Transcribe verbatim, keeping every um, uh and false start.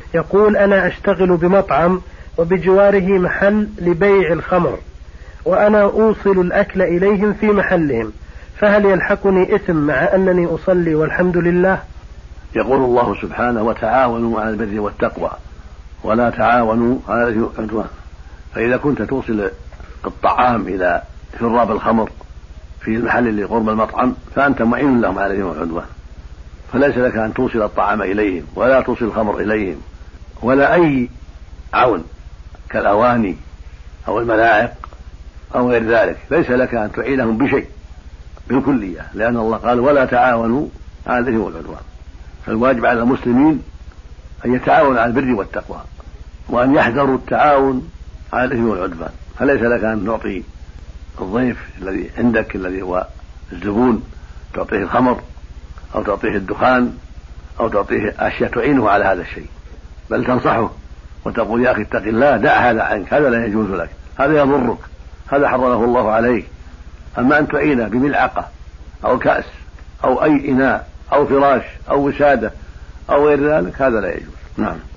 يقول: أنا أشتغل بمطعم وبجواره محل لبيع الخمر، وأنا أوصل الأكل إليهم في محلهم، فهل يلحقني إثم مع أنني أصلي والحمد لله؟ يقول الله سبحانه: وتعاونوا على البر والتقوى ولا تعاونوا على الإثم والعدوان. فإذا كنت توصل الطعام إلى شراب الخمر في المحل اللي قرب المطعم فأنت معين لهم على الإثم والعدوان، فليس لك أن توصل الطعام إليهم ولا توصل الخمر إليهم ولا أي عون كالأواني أو الملاعق أو غير ذلك، ليس لك أن تعينهم بشيء بالكلية، لأن الله قال: ولا تعاونوا على الإثم والعدوان. فالواجب على المسلمين أن يتعاونوا على البر والتقوى، وأن يحذروا التعاون على الإثم والعدوان. فليس لك أن تعطي الضيف الذي عندك الذي هو الزبون تعطيه الخمر أو تعطيه الدخان أو تعطيه أشياء تعينه على هذا الشيء، بل تنصحه وتقول: يا أخي اتق الله، دع هذا عنك، هذا لا يجوز لك، هذا يضرك، هذا حرمه الله عليك. أما أن تعين بملعقة أو كأس أو أي إناء أو فراش أو وسادة أو غير ذلك هذا لا يجوز. نعم.